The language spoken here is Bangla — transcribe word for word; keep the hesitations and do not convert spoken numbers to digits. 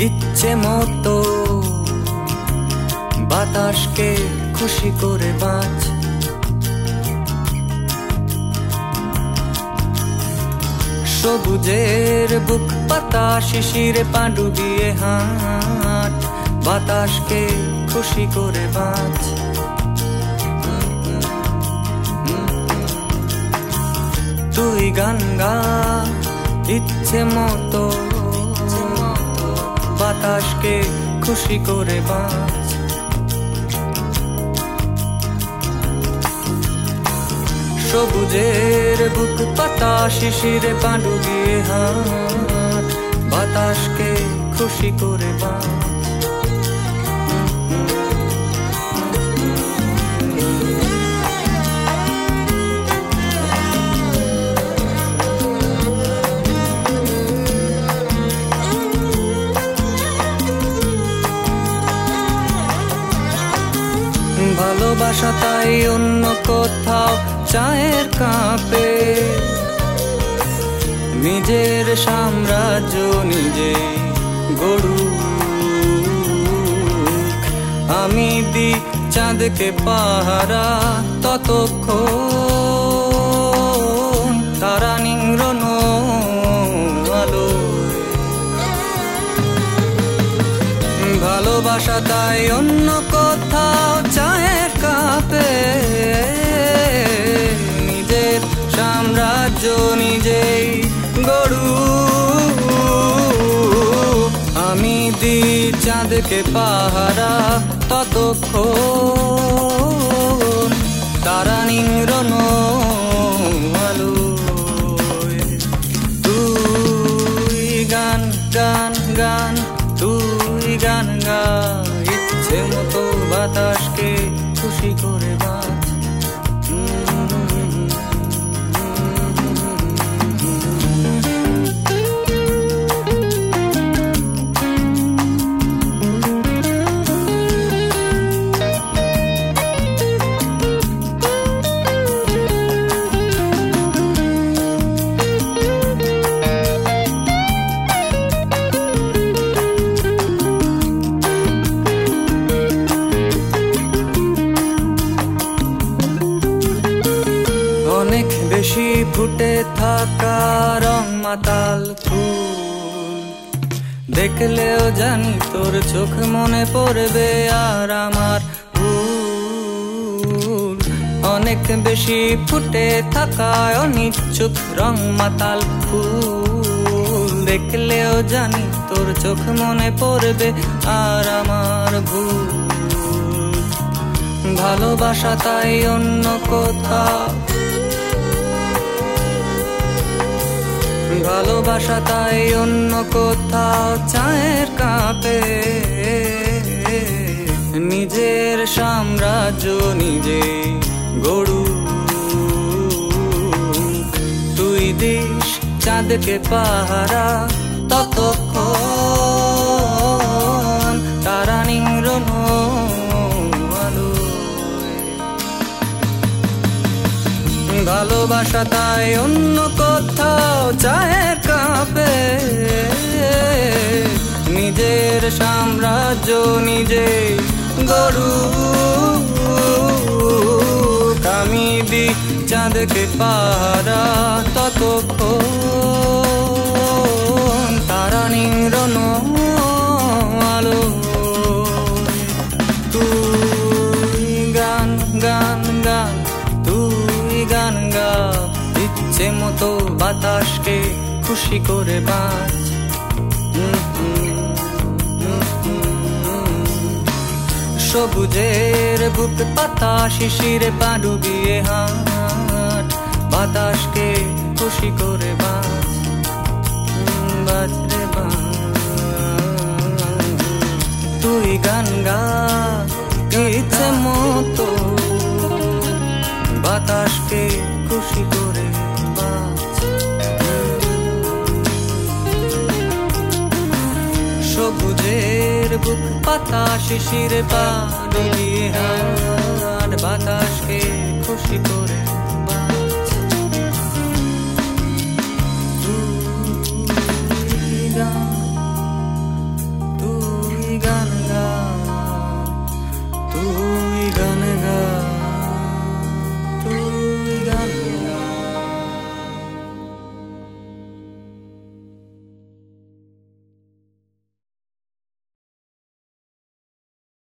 ইচ্ছে মতো বাতাসকে খুশি করে বাঁচ। সবুজের বুক পাতা শিশিরে পা ডুবিয়ে হাঁট, বাতাসকে খুশি করে বাঁচ। তুই গান গা ইচ্ছে মতো বাতাসকে খুশি করে বাঁচ। সবুজের বুক পাতা শিশিরে পা ডুবিয়ে হাঁট, বাতাসকে খুশি করে বাঁচ। ভালোবাসা তাই অন্য কোথাও চায়ের কাপে, নিজের সাম্রাজ্য নিজে গড়ুক। আমি দি চাঁদকে পাহারা ততক্ষণ তারা নিংড়ন আলো। ভালোবাসা তাই অন্য কোথাও চায়ের কাপে, নিজের সাম্রাজ্য নিজেই গড়ুক। আমি দি চাঁদকে পাহারা ততক্ষণ তারা নিংড়ন আলো। তুই গান গান গান তুই গান গা ইচ্ছে মতো বাতাসকে খুশি করে বাঁচ। অনেক বেশি ফুটে থাকা রং মাতাল ফুল দেখলেও জানি তোর চোখ মনে পড়বে আর আমার ভুল। অনেক বেশি ফুটে থাকা অনিচ্ছুক রং মাতাল ফুল দেখলেও জানি তোর চোখ মনে পড়বে আর আমার ভুল। ভালোবাসা তাই অন্য কোথাও, ভালোবাসা তাই অন্য কোথাও চায়ের কাপে, নিজের সাম্রাজ্য নিজে গড়ুক। তুই দিস চাঁদকে পাহারা ততক্ষণ তারা নিংড়ন আলো। ভালোবাসা তাই অন্য কোথাও চায়ের কাপে, নিজের সাম্রাজ্য নিজে গড়ুক। আমি দি চাঁদকে পাহারা ততক্ষণ তারা নিংড়ন আলো। তুই গান গান গান তুই গান গা ইচ্ছে মতো বাতাসকে খুশি করে বাঁচ। সবুজের বুক পাতা শিশিরে পা ডুবিয়ে হাঁট, বাতাসকে খুশি করে বাঁচ। বাঁচ রে বাঁচ। তুই গান গা ইচ্ছে মতো বাতাসকে খুশি করে বাঁচ। সবুজের বুক পাতা শিশিরে পা ডুবিয়ে হাঁট, বাতাসকে খুশি করে